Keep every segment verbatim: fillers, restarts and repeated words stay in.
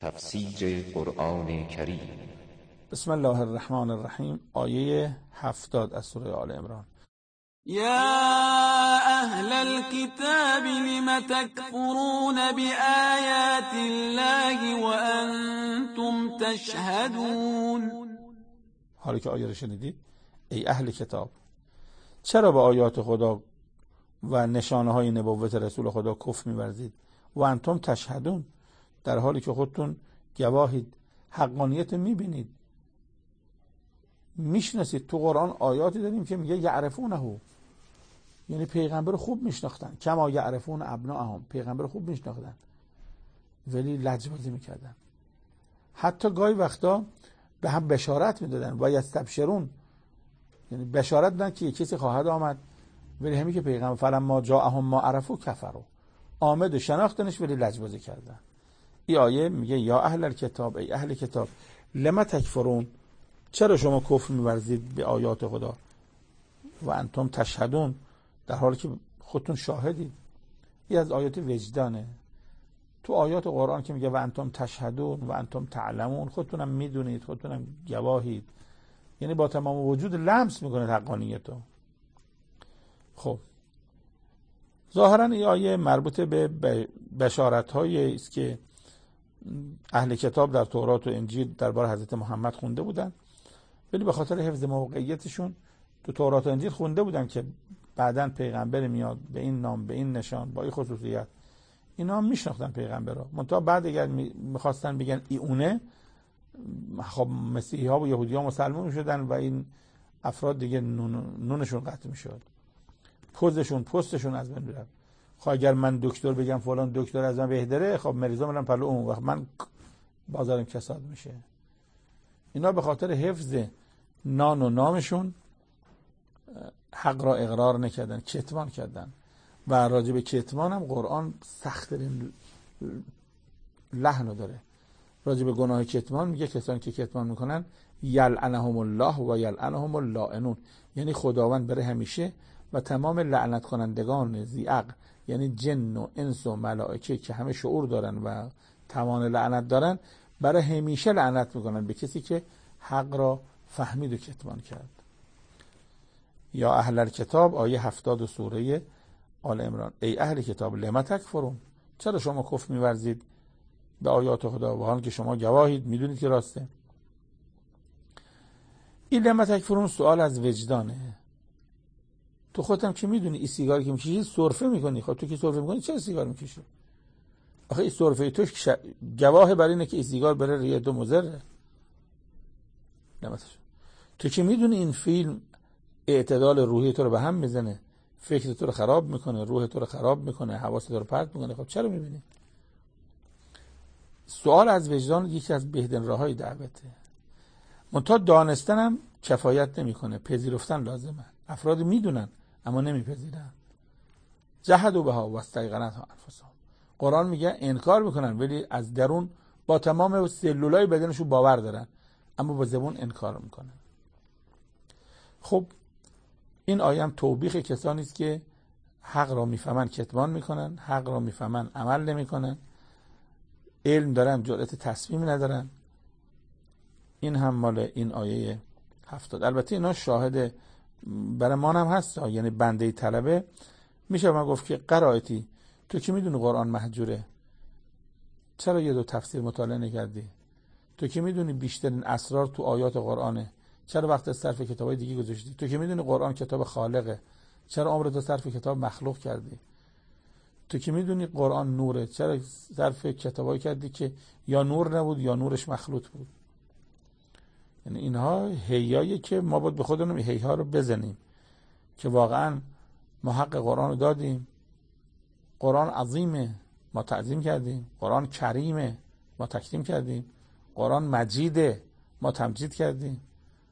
تفسیر قرآن کریم. بسم الله الرحمن الرحیم. آیه هفتاد از سوره آل عمران. یا اهل الكتاب لم تکفرون بآیات الله وانتم تشهدون. حالا که آیه رو شنیدید، ای اهل کتاب، چرا به آیات خدا و نشانه های نبوت رسول خدا کفر می‌ورزید و انتم تشهدون، در حالی که خودتون گواهید، حقانیت می‌بینید، میشناسید. تو قرآن آیاتی داریم که میگه یعرفونه، یعنی پیغمبر خوب میشناختن، کما یعرفون ابناءهم، پیغمبر خوب میشناختن ولی لجبازی میکردن. حتی گاهی وقتا به هم بشارت میدادن و یستبشرون، یعنی بشارت دادن که کسی خواهد آمد، ولی همین که پیغمبر فلما جاءهم ما عرفوا کفروا، آمد و شناختنش ولی لجبازی کردن. این آیه میگه یا اهل الکتاب، ای اهل کتاب، لما تکفرون، چرا شما کفر می‌ورزید به آیات خدا و انتم تشهدون، در حالی که خودتون شاهدید. این از آیات وجدانه. تو آیات قرآن که میگه و انتم تشهدون و انتم تعلمون، خودتونم میدونید، خودتونم گواهید، یعنی با تمام وجود لمس میکنید حقانیتو. خب ظاهرا این آیه مربوط به بشارت‌هایی است که اهل کتاب در تورات و انجیل درباره حضرت محمد خونده بودن، ولی به خاطر حفظ موقعیتشون تو تورات و انجیل خونده بودن که بعداً پیغمبر میاد به این نام، به این نشان، با این خصوصیت. اینا هم میشناختن پیغمبر رو، منتها بعد اگر میخواستن بگن ای اونه، خب مسیحی ها و یهودی ها مسلمان میشدن و این افراد دیگه نون، نونشون قطع میشد، پوزشون پستشون از بین میرفت. خب اگر من دکتر بگم فلان دکتر از من بهتره، خب مریضا میرن پلو اون، وقت من بازارم کساد میشه. اینا به خاطر حفظ نان و نامشون حق را اقرار نکردن، کتمان کردن. و راجع به کتمان هم قرآن سخت‌ترین لحن داره. راجع به گناه کتمان میگه کسانی که کتمان میکنن یلعنهم الله و یلعنهم اللائنون، یعنی خداوند بره همیشه و تمام لعنت کنندگان ذی عقل، یعنی جن و انس و ملائکه که همه شعور دارن و توان لعنت دارن، برای همیشه لعنت میکنن به کسی که حق را فهمید و کتمان کرد. یا اهل الکتاب، آیه هفتاد سوره آل عمران. ای اهل کتاب لما تکفرون، چرا شما کفر می‌ورزید به آیات خدا و حال که شما گواهید، میدونید که راسته. این لما تکفرون سوال از وجدانه. تو خودت که میدونی این سیگاری که میکشی سرفه میکنی، خب تو که سرفه میکنی چرا سیگار میکشی؟ آخه این سرفه تو ش... گواه بر اینه که این سیگار بره ریه تو مضره. تو که میدونی این فیلم اعتدال روحی تو رو به هم میزنه، فکر تو رو خراب میکنه، روح تو رو خراب میکنه، حواس تو رو پرت میکنه، خب چرا میبینی؟ سوال از وجدان یکی از بهترین راههای دعوته. منتها دانستن هم کفایت نمیکنه، پذیرفتن لازمه. افراد میدونن اما نمیپذیرن. جحدوا بها و استیقنتها انفسهم. قرآن میگه انکار میکنن ولی از درون با تمام سلولای بدنشون باور دارن، اما با زبون انکار میکنن. خب این آیه هم توبیخ کسانی است که حق را میفهمن کتمان میکنن، حق را میفهمن عمل نمیکنن، علم دارن جرأت تصمیم ندارن. این هم مال این آیه هفتاد. البته اینا شاهد برای ما هم هست، یعنی بنده طلبه میشه من گفت که قرائتی تو که میدونی قرآن مهجوره، چرا یه دو تفسیر مطالعه نکردی؟ تو که میدونی بیشترین اسرار تو آیات قرآنه، چرا وقت صرف کتابای دیگه گذاشتی؟ تو که میدونی قرآن کتاب خالقه، چرا عمرت صرف کتاب مخلوق کردی؟ تو که میدونی قرآن نوره، چرا صرف کتابایی کردی که یا نور نبود یا نورش مخلوط بود؟ یعنی اینها هیایی که ما باید به خودمون این هیها رو بزنیم که واقعا ما حق قرآن رو دادیم. قرآن عظیمه، ما تعظیم کردیم. قرآن کریمه، ما تکریم کردیم. قرآن مجیده، ما تمجید کردیم.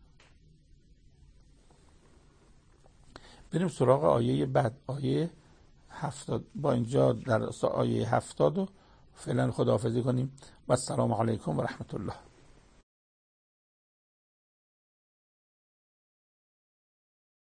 بریم سراغ آیه بعد، آیه هفتاد. با اینجا در آیه هفتاد و فعلا خداحافظی کنیم و السلام علیکم و رحمت الله.